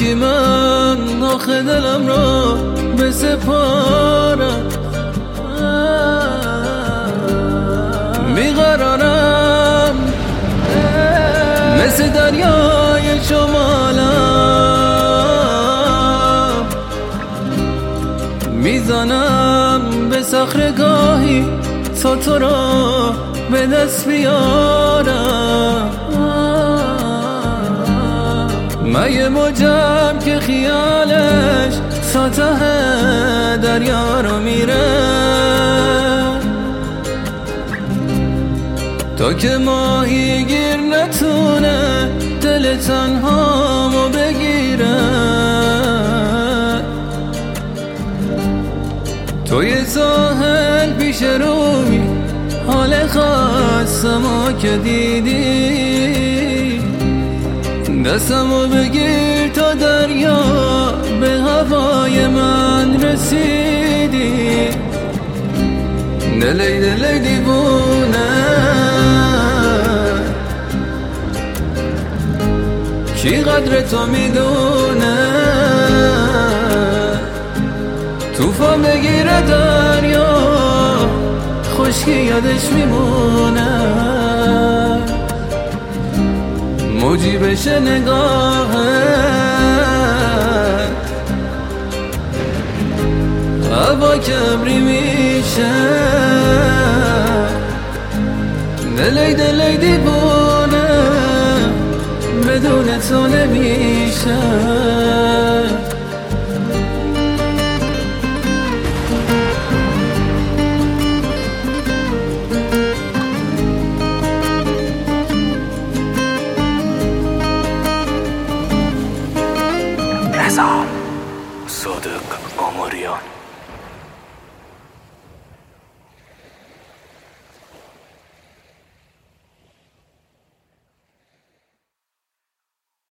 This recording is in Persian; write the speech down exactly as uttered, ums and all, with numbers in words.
کی من آخه دلم را بسپارم؟ بیقرارم مثل دریای شمالم، میزنم به صخره گاهی تا تو را به دست بیارم. من یه موجم که خیالش تا ته دریا رو میره، تا که ماهی گیر نتونه دل تنهامو بگیره. توی ساحل پیش روی حال خواستمو که دیدی، دستمو بگیر تا دریا به هوای من رسیدی. دلی دلی دیوونه کی قدر تو میدونه، توفان بگیره دریا خشکی یادش میمونه. موجی بشه نگاهت، هوا کبری میشه. دلی دلی دیوونه بدون تو نمیشه. صادق آماریان.